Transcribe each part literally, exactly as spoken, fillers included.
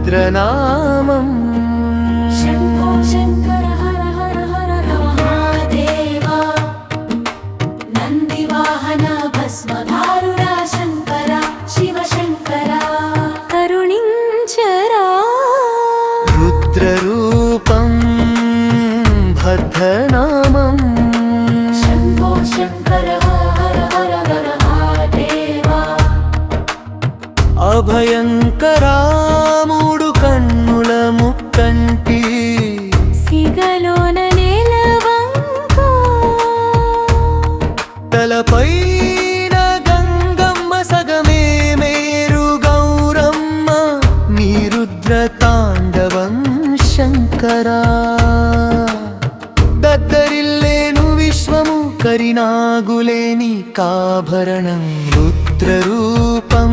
భద్రనామం శంభో శంకర హర హర హర మహాదేవా నందివాహన భస్మధారుడా శంకర శివ శంకర కరుణించరా రుద్రరూపం భద్రనామం శంభో శంకర హర హర హర మహాదేవా అభయంకరా మూడు కన్నుల ముక్కంటి సిగలోన నేలవంక తలపైన గంగమ్మ సగమే మేరు గౌరమ్మ నీ రుద్ర తాండవం శంకరా దద్దరిల్లేను విశ్వము కరినాగులేని కాభరణం రుద్రరూపం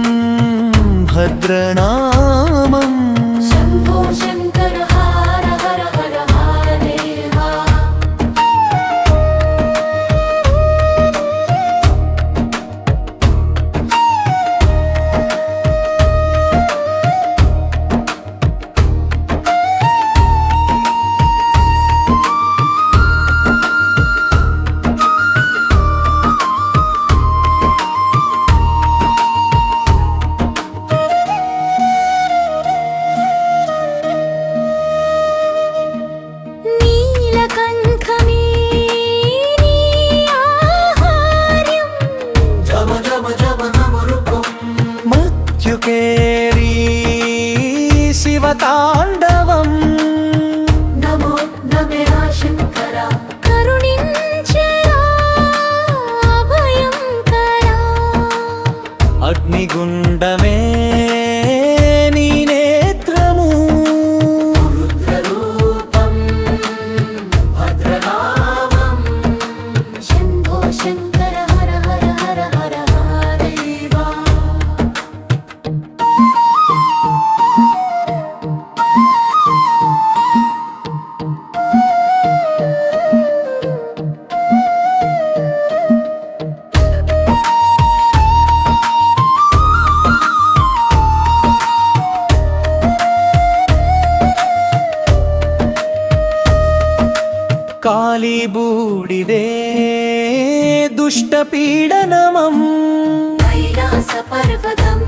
భద్రనామం శంభో శంకర హర హర హర మహాదేవా నీలకంఠమే నీ ఆహార్యం మృత్యుకేరీ శివతాండవం నమో నమః శంకర కరుణించరా భయంకరా అగ్నిగుండమే నీ నేత్రము రుద్రరూపం భద్రనామం శంభో శంకర హర హర హర హర మహాదేవా కాళీబూడిదే దుష్ట పీడనమం కైలాస పర్వతం